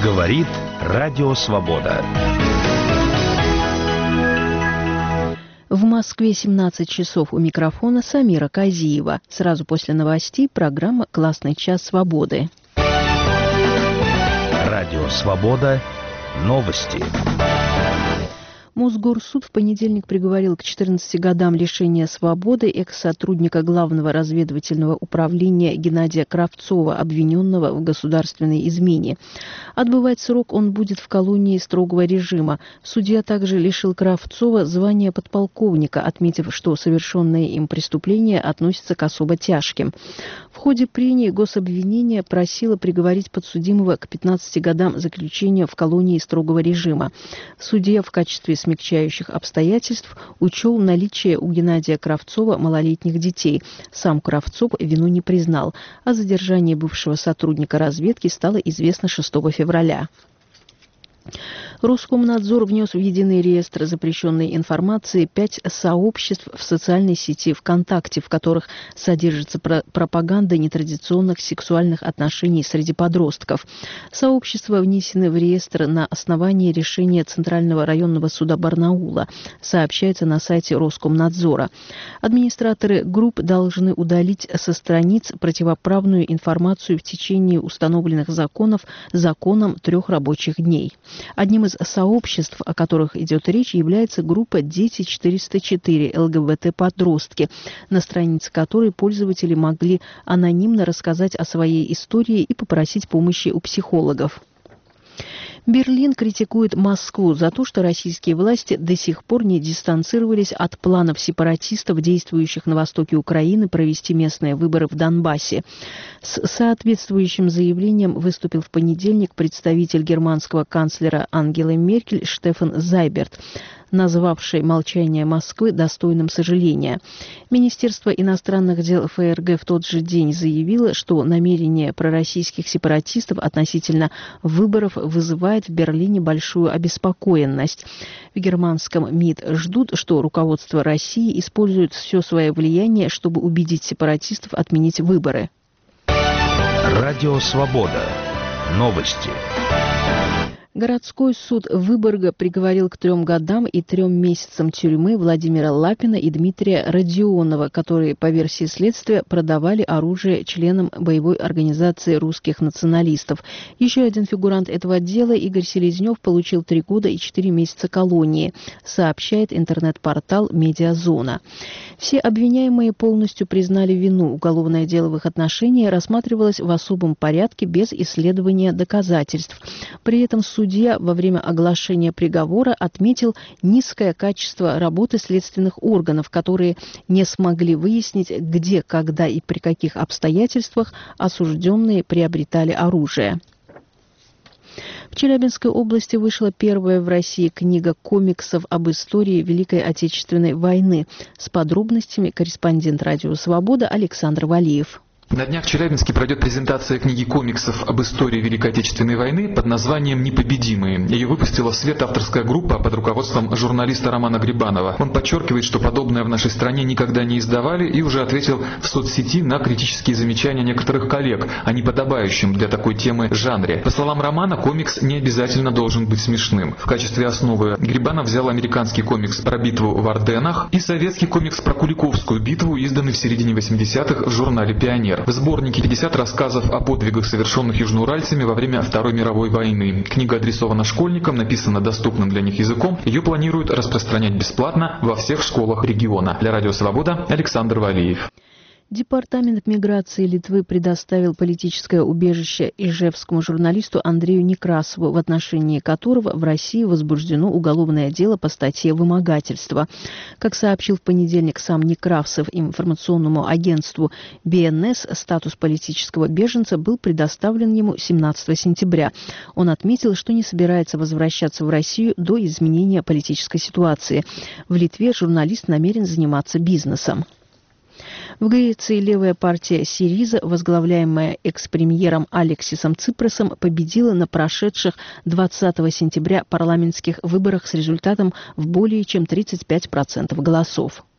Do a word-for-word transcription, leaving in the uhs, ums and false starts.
Говорит Радио Свобода. В Москве семнадцать часов, у микрофона Самира Казиева. Сразу после новостей программа «Классный час свободы». Радио Свобода. Новости. Мосгорсуд в понедельник приговорил к четырнадцати годам лишения свободы экс-сотрудника Главного разведывательного управления Геннадия Кравцова, обвиненного в государственной измене. Отбывать срок он будет в колонии строгого режима. Судья также лишил Кравцова звания подполковника, отметив, что совершенные им преступления относятся к особо тяжким. В ходе прений гособвинение просило приговорить подсудимого к пятнадцати годам заключения в колонии строгого режима. Судья в качестве смягчающих обстоятельств учел наличие у Геннадия Кравцова малолетних детей. Сам Кравцов вину не признал. О задержании бывшего сотрудника разведки стало известно шестого февраля. Роскомнадзор внес в единый реестр запрещенной информации пять сообществ в социальной сети ВКонтакте, в которых содержится про- пропаганда нетрадиционных сексуальных отношений среди подростков. Сообщества внесены в реестр на основании решения Центрального районного суда Барнаула, сообщается на сайте Роскомнадзора. Администраторы групп должны удалить со страниц противоправную информацию в течение установленных законов законом трех рабочих дней. Одним из сообществ, о которых идет речь, является группа «Дети четыреста четыре» ЛГБТ-подростки, на странице которой пользователи могли анонимно рассказать о своей истории и попросить помощи у психологов. Берлин критикует Москву за то, что российские власти до сих пор не дистанцировались от планов сепаратистов, действующих на востоке Украины, провести местные выборы в Донбассе. С соответствующим заявлением выступил в понедельник представитель германского канцлера Ангелы Меркель Штефан Зайберт, назвавший молчание Москвы достойным сожаления. Министерство иностранных дел ФРГ в тот же день заявило, что намерение пророссийских сепаратистов относительно выборов вызывает в Берлине большую обеспокоенность. В германском МИД ждут, что руководство России использует все свое влияние, чтобы убедить сепаратистов отменить выборы. Радио Свобода. Новости. Городской суд Выборга приговорил к трем годам и трем месяцам тюрьмы Владимира Лапина и Дмитрия Родионова, которые, по версии следствия, продавали оружие членам боевой организации русских националистов. Еще один фигурант этого дела, Игорь Селезнев, получил три года и четыре месяца колонии, сообщает интернет-портал «Медиазона». Все обвиняемые полностью признали вину. Уголовное дело в их отношении рассматривалось в особом порядке без исследования доказательств. При этом суд Судья во время оглашения приговора отметил низкое качество работы следственных органов, которые не смогли выяснить, где, когда и при каких обстоятельствах осужденные приобретали оружие. В Челябинской области вышла первая в России книга комиксов об истории Великой Отечественной войны. С подробностями корреспондент «Радио Свобода» Александр Валиев. На днях в Челябинске пройдет презентация книги комиксов об истории Великой Отечественной войны под названием «Непобедимые». Ее выпустила в свет авторская группа под руководством журналиста Романа Грибанова. Он подчеркивает, что подобное в нашей стране никогда не издавали, и уже ответил в соцсети на критические замечания некоторых коллег о неподобающем для такой темы жанре. По словам Романа, комикс не обязательно должен быть смешным. В качестве основы Грибанов взял американский комикс про битву в Арденнах и советский комикс про Куликовскую битву, изданный в середине восьмидесятых в журнале «Пионер». В сборнике пятьдесят рассказов о подвигах, совершенных южноуральцами во время Второй мировой войны. Книга адресована школьникам, написана доступным для них языком. Ее планируют распространять бесплатно во всех школах региона. Для Радио Свобода Александр Валиев. Департамент миграции Литвы предоставил политическое убежище ижевскому журналисту Андрею Некрасову, в отношении которого в России возбуждено уголовное дело по статье «Вымогательство». Как сообщил в понедельник сам Некрасов информационному агентству бэ эн эс, статус политического беженца был предоставлен ему семнадцатого сентября. Он отметил, что не собирается возвращаться в Россию до изменения политической ситуации. В Литве журналист намерен заниматься бизнесом. В Греции левая партия Сириза, возглавляемая экс-премьером Алексисом Ципросом, победила на прошедших двадцатого сентября парламентских выборах с результатом в более чем тридцать пять процентов голосов.